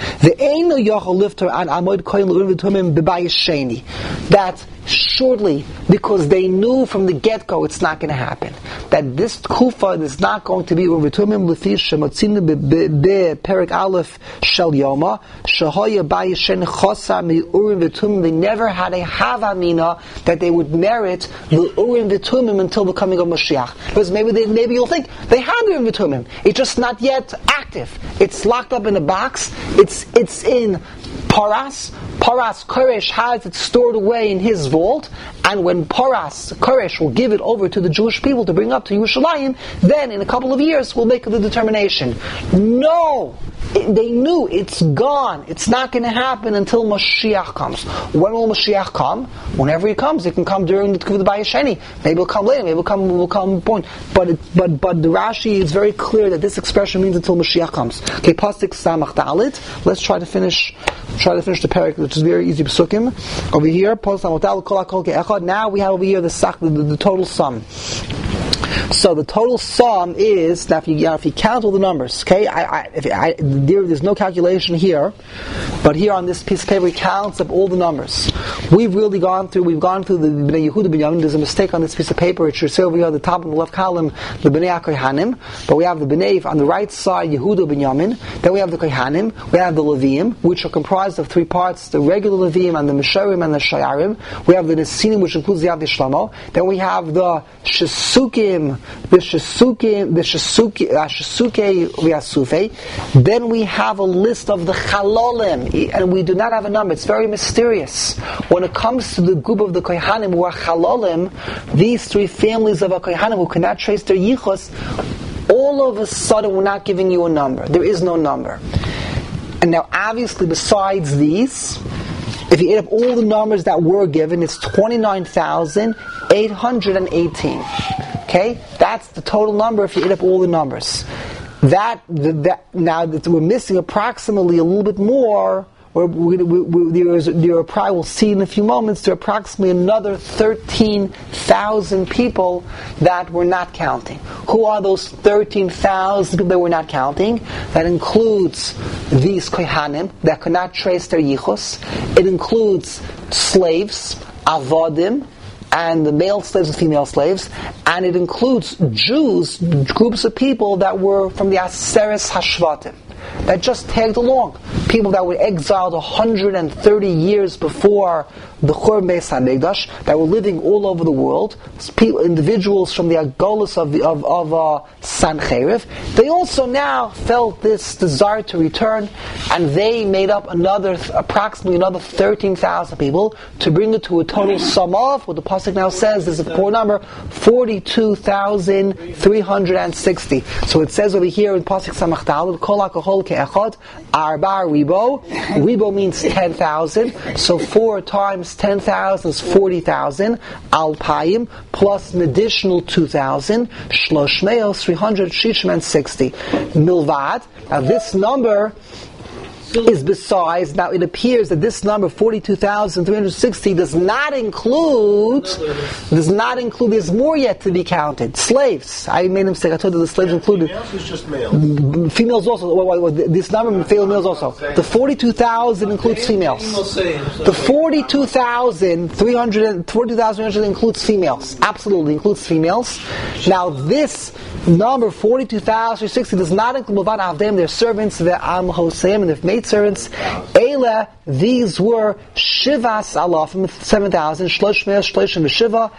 That shortly, because they knew from the get-go it's not going to happen. That this Kufa is not going to be Urim V'Tumim Lefi Shematzinu Perik Aleph Shel Yoma Shehoya Bayishen Chosa Mi Urim V'Tumim. They never had a Havamina that they would merit the Urim V'Tumim until the coming of Mashiach. Because maybe you'll think they had Urim V'Tumim. It's just not yet active. It's locked up in a box. It's in Paras Koresh has it stored away in his vault, and when Paras Koresh will give it over to the Jewish people to bring up to Yerushalayim, then in a couple of years we'll make the determination. No! They knew it's gone. It's not going to happen until Mashiach comes. When will Mashiach come? Whenever he comes. It can come during the Tkuv Bayesheni. Maybe it'll come later. Maybe it'll come point. But the Rashi is very clear that this expression means until Mashiach comes. Okay, Pasuk Samach Dalit. Let's try to finish the parak, which is very easy. Pesukim over here. Pasuk Samach Dalit Kol HaKol Ke'echad. Now we have over here the total sum. So the total sum is, now if you count all the numbers, okay, there's no calculation here, but here on this piece of paper, it counts up all the numbers. We've gone through the Bnei Yehuda Binyamin. There's a mistake on this piece of paper. It should say over here at the top of the left column, the Bnei HaKohanim, but we have the Bnei on the right side, Yehuda Binyamin. Then we have the Kohanim, we have the Levim, which are comprised of three parts, the regular Levim and the Mesharim and the Shayarim. We have the Nesinim, which includes the Yad Shlomo. Then we have the Shesukim, the Shesuke Vyasufe. Then we have a list of the Chalolim, and we do not have a number. It's very mysterious. When it comes to the group of the Kohanim who are Chalolim, these three families of a Kohanim who cannot trace their yichus, all of a sudden we're not giving you a number. There is no number. And now obviously besides these, if you add up all the numbers that were given, it's 29,818. Okay? That's the total number if you add up all the numbers. Now that we're missing approximately a little bit more, we'll see in a few moments, there are approximately another 13,000 people that we're not counting. Who are those 13,000 people that we're not counting? That includes these Kohanim that could not trace their yichus. It includes slaves, avodim, and the male slaves and female slaves, and it includes Jews, groups of people that were from the Aseres Hashvatim, that just tagged along. people that were exiled 130 years before the Churban Beis HaMikdash, that were living all over the world, individuals from the Agolis of Sancheriv. They also now felt this desire to return, and they made up approximately another 13,000 people to bring it to a total sum of, what the pasuk now says is a poor number, 42,360. So it says over here in pasuk Samach Daled, Kol HaKahol Ke'echad, Arba Ribo. Ribo means 10,000. So 4 times 10,000 is 40,000. Alpayim plus an additional 2,000. Shlosh Meos 360. Milvad. Now this number is besides. Now it appears that this number 42,360 does not include. There's more yet to be counted. Slaves. I made a mistake. I told you the slaves included. Females is just males. Females also. This number females also. The 42,000 includes females. The 42,300 includes females. Absolutely includes females. Now this number 42,360 does not include Mavad Avdem, their servants, their Am Hoseim, and their maid servants. Eila, these were Shivas Alafim, 7,000, Shlosh Me'ah Shloshim V'Shiva,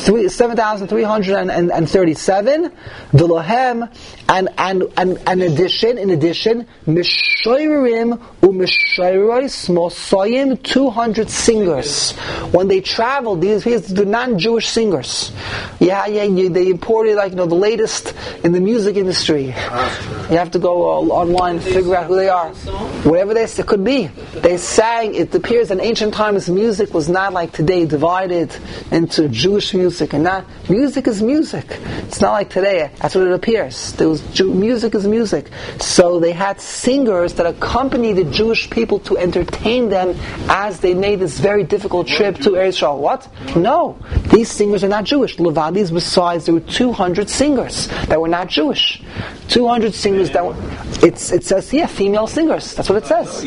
7,337. V'Lohem, and in addition, Mishoirim u'Mishoiros Mosayim, 200 singers. When they traveled, these are non-Jewish singers. They imported the latest in the music industry. You have to go online and figure out who they are. Whatever it could be. They sang, it appears in ancient times music was not like today, divided into Jewish music and not. Music is music. It's not like today. That's what it appears. Music is music. So they had singers that accompanied the Jewish people to entertain them as they made this very difficult trip to Eretz Yisrael. What? No. These singers are not Jewish. Levadis, besides, there were 200 singers that were not Jewish. 200 singers that were, it says here, female singers. That's what it says.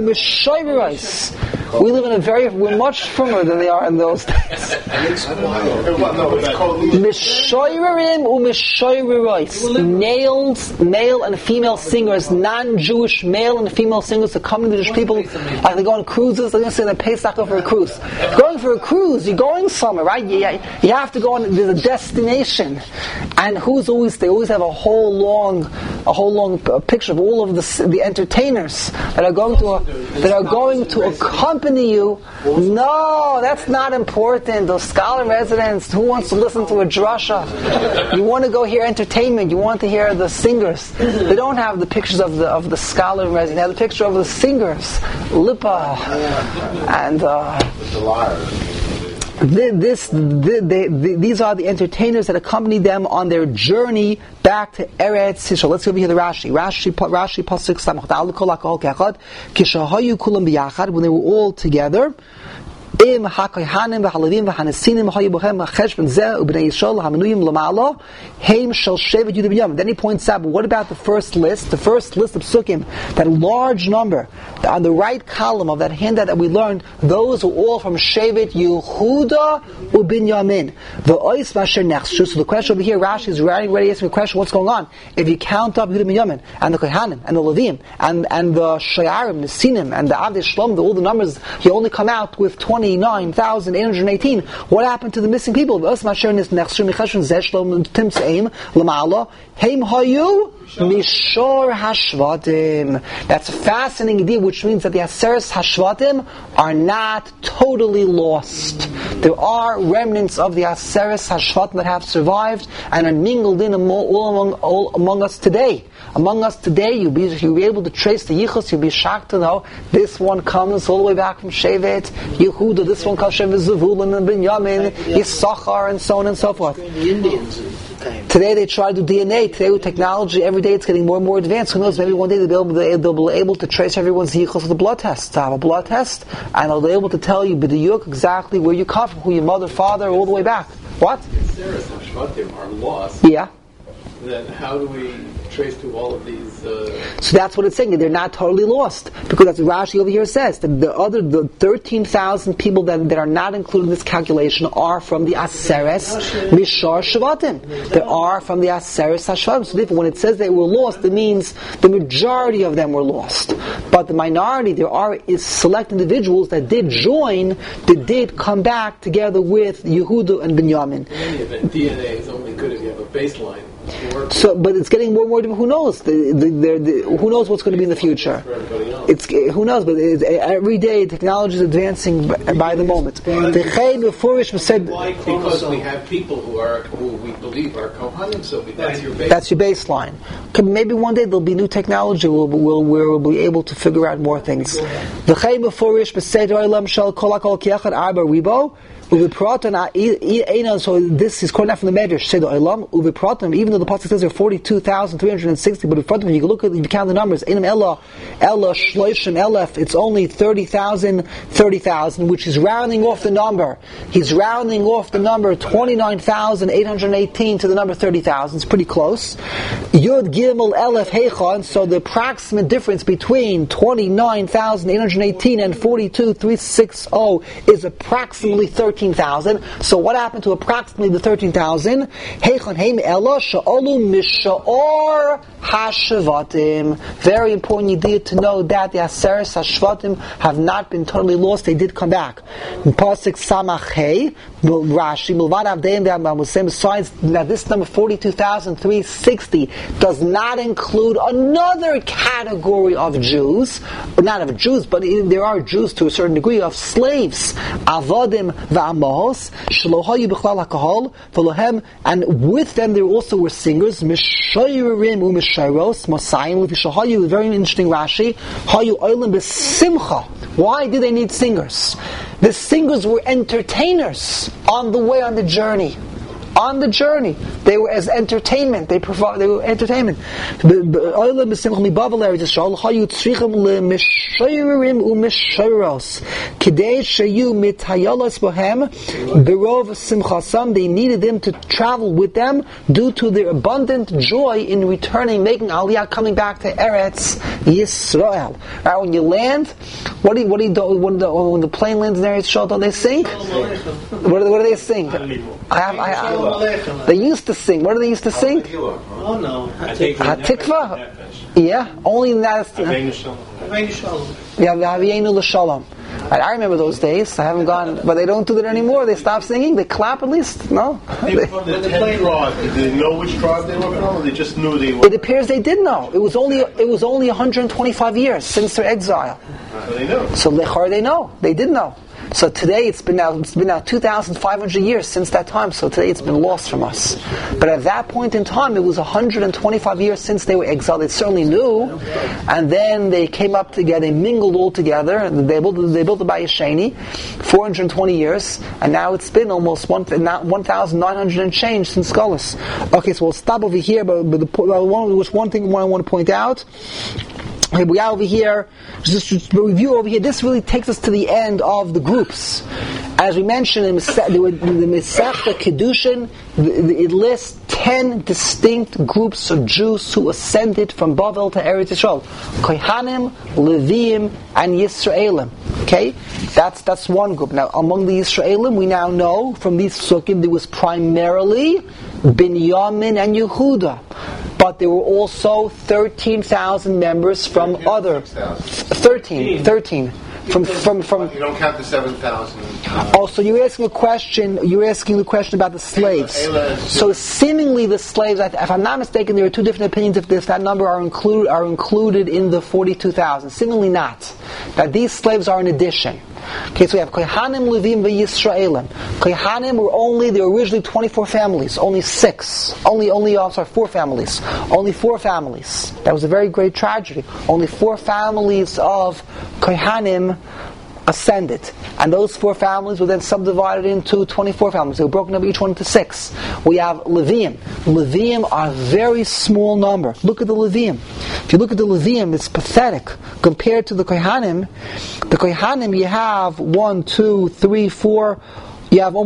We live in we're much firmer than they are in those days. Mishoirim u'mishoiriros. Male and female singers, non-Jewish male and female singers accompany the Jewish people. Like they go on cruises, they're going to say they Pesach for a cruise. Going for a cruise, you're going somewhere, right? You have to go on, there's a destination. And they always have a whole long picture of all of the entertainers that are going to accompany you. No, that's not important. Those scholar residents, who wants to listen to a drasha? You want to go hear entertainment. You want to hear the singers. They don't have the pictures of the scholar residents. They have the picture of the singers, Lipa, and these are the entertainers that accompanied them on their journey back to Eretz Yisrael. Let's go over here to Rashi. Rashi pasuk samach da'al kol hakol ke'echad kishahayu kulam biyachad, when they were all together. Im hakohanim v'halavim v'hanesinim hayu b'chem ha'cheshbon zeh u'bnei Yisrael hamenuyim l'ma'alo heim shel shevet Yehuda b'Yam. Then he points out, but what about the first list? The first list of psukim, that large number on the right column of that handout that we learned, those are all from Shevet Yehuda u'Binyamin. V'ois v'asher nechshu. So the question over here, Rashi is ready asking the question, what's going on? If you count up Yehuda b'Yamin and the Kohanim and the Levim and the Shayarim, the Sinim and the Avdei Shlom, all the numbers, you only come out with 29,818. What happened to the missing people? That's a fascinating idea, which means that the Aseres Hashvatim are not totally lost. There are remnants of the Aseres Hashvatim that have survived and are mingled in all among us today. Among us today, you'll be able to trace the Yichus. You'll be shocked to know this one comes all the way back from Shevet Yehuda. This one comes from Shevet Zevulun and Binyamin, Yisachar, and so on and so forth. Today they try to do DNA. Today with technology, every day it's getting more and more advanced. Who knows? Maybe one day they'll be able to trace everyone's Yichus with a blood test. To have a blood test, and they'll be able to tell you b'diyuk exactly where you come from, who your mother, father, all the way back. What? If Sarah Hashvatim are lost, yeah. then how do we trace to all of these. So that's what it's saying. They're not totally lost, because that's what Rashi over here says, that the 13,000 people that are not included in this calculation are from the Aseres Mishar Shvatim. They are from the Aseres Hashvatim. So therefore, when it says they were lost, it means the majority of them were lost. But the minority, is select individuals that did join, that did come back together with Yehuda and Binyamin. In any event, DNA is only good if you have a baseline. So, but it's getting more and more. Who knows? Who knows what's going to be in the future? Who knows? But every day, technology is advancing by the moment. Because we have people who we believe are Kohanim, so that's your baseline. That's your baseline. Maybe one day there'll be new technology where we'll be able to figure out more things. So this is quoted from the Medrash. Even though the pasuk says there are 42,360, but if you look at, if you count the numbers, it's only 30,000, which is rounding off the number. He's rounding off the number 29,818 to the number 30,000. It's pretty close. Yud Gimel Elef Heichon. So the approximate difference between 29,818 and 42,360 is approximately 13,000. So what happened to approximately the 13,000? Very important idea to know that the Aseres Hashvatim have not been totally lost. They did come back. Pasuk Samach Hey, Rashi, besides that this number 42,360 does not include another category of Jews, not of Jews, but there are Jews to a certain degree, of slaves, Avodim v'Amos, Shlohayu b'chlal hakahol, v'lohem, and with them there also were singers, Mishayrim u'Mishayros, Mosayim, v'Shahayu, very interesting Rashi, Hayu oilim b'simcha. Why did they need singers? The singers were entertainers on the way, on the journey. On the journey, they were as entertainment. They were entertainment. They needed them to travel with them due to their abundant joy in returning, making Aliyah, coming back to Eretz Yisrael. Right, when you land, what do you do when the plane lands in Eretz Yisrael? Don't they sing? What do they sing? They used to sing. What do they used to sing? Oh no. Hatikva? Yeah, only in that. Yeah, Havienu L'Shalom. I remember those days. I haven't gone, but they don't do that anymore. They stop singing. They clap at least. No. People from the 10 tribe. Did they know which tribe they were from? Or they just knew they were. It appears they did know. It was only 125 years since their exile. So they know. So Lechar, they know. They did know. So today it's been now 2,500 years since that time. So today it's been lost from us. But at that point in time, it was 125 years since they were exiled. They certainly knew, and then they came up together, they mingled all together, and they built the Bayis Sheni, 420 years, and now it's been almost 1,900 and change since Golos. Okay, so we'll stop over here. But one thing I want to point out. Okay, we are over here, just review over here. This really takes us to the end of the groups. As we mentioned in the Masechta Kedushin, it lists 10 distinct groups of Jews who ascended from Bavel to Eretz Yisrael: Kohanim, Leviim, and Yisraelim. Okay, that's one group. Now, among the Yisraelim, we now know from these Sukkim there was primarily Binyamin and Yehuda. But there were also 13,000 members from other 13 from You don't count the 7,000. Oh, so you're asking the question about the slaves. So seemingly the slaves, if I'm not mistaken, there are two different opinions if that number are included in the 42,000. Seemingly not. That these slaves are an addition. Okay, so we have Kohanim, Levim, Yisraelim. Kohanim there were originally 24 families, only 4 families. Only 4 families. That was a very great tragedy. Only 4 families of Kohanim ascended. And those 4 families were then subdivided into 24 families. They were broken up each one into 6. We have Leviim. Leviim are a very small number. Look at the Leviim. If you look at the Leviim, it's pathetic. Compared to the Kohanim you have 1, 2, 3, 4, you have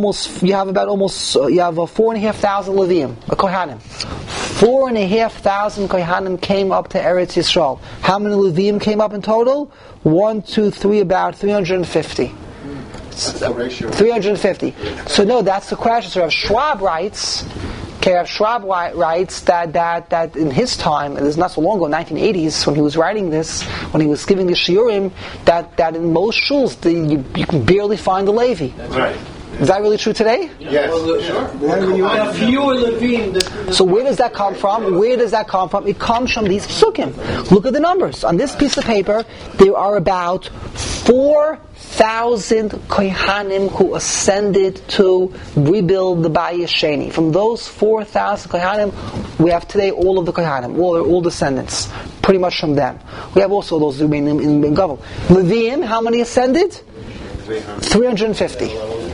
4,500 Leviim, Kohanim. 4,500 Kohanim came up to Eretz Yisrael. How many Leviim came up in total? 1, 2, 3, about 350. That's the ratio. 350. So no, that's the question. So Rav Schwab writes. Rav Schwab writes that in his time, and this is not so long ago, 1980s, when he was writing this, when he was giving the shiurim, that in most shuls you can barely find a Levi. That's right. Is that really true today? Yes. There are fewer Levim. So where does that come from? It comes from these psukim. Look at the numbers. On this piece of paper, there are about 4,000 Kohanim who ascended to rebuild the Bayis Sheni. From those 4,000 Kohanim, we have today all of the Kohanim, all descendants, pretty much from them. We have also those who remain in Gavel. Leviim, how many ascended? 350.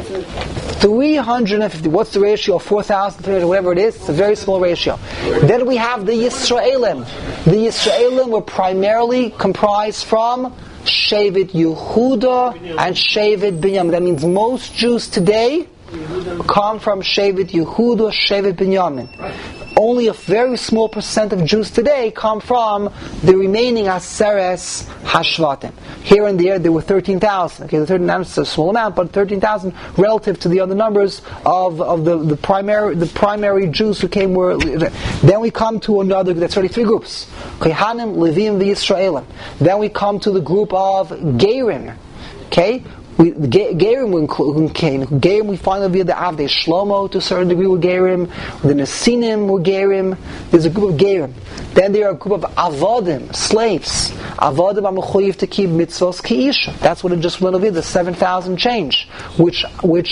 350. What's the ratio of 4,300, whatever it is? It's a very small ratio. Then we have the Yisraelim. The Yisraelim were primarily comprised from Shevet Yehuda and Shevet Binyamin. That means most Jews today come from Shevet Yehuda, Shevet Binyamin. Only a very small percent of Jews today come from the remaining Aseres Hashvatim. Here and there were 13,000. Okay, the 13,000 is a small amount, but 13,000 relative to the other numbers of the primary Jews who came were. Then we come to another. That's 33 groups: Kohanim, Levim, Yisraelim. Then we come to the group of Gerim. Okay. Gerim we find over here the Avdei Shlomo to a certain degree were Gerim, the Nesinim were Gerim. There's a group of Gerim. Then there are a group of Avodim, slaves. Avodim are mechuyev to keep mitzvos ki'isha. That's what it just went over here, the 7,000 change, which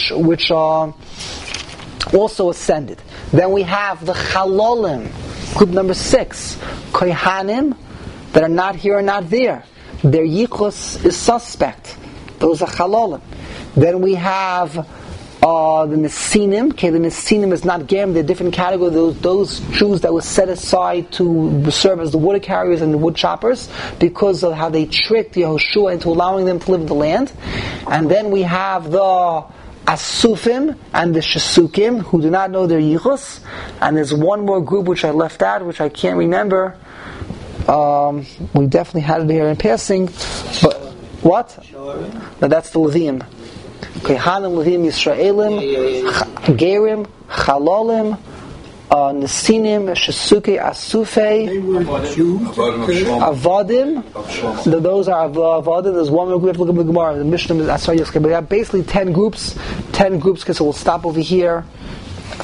also ascended. Then we have the Chalolim, group number 6, Kohanim that are not here and not there. Their yichus is suspect. Those are Chalolim. Then we have the Nesinim. Okay, the Nesinim is not Gerim. They're a different category. Those Jews that were set aside to serve as the water carriers and the wood choppers because of how they tricked Yehoshua into allowing them to live in the land. And then we have the Asufim and the Shesukim who do not know their Yichus. And there's one more group which I left out, which I can't remember. We definitely had it here in passing, but what? No, that's the Leviim. Kohanim, Leviim, Yisraelim, Gerim, Chalolim, Nesinim, Shesuke, Asufei, Avodim. Those are Avodim. There's one more group. Look at the Gemara. The Mishnah is but we have basically 10 groups. 10 groups. Okay, so we'll stop over here.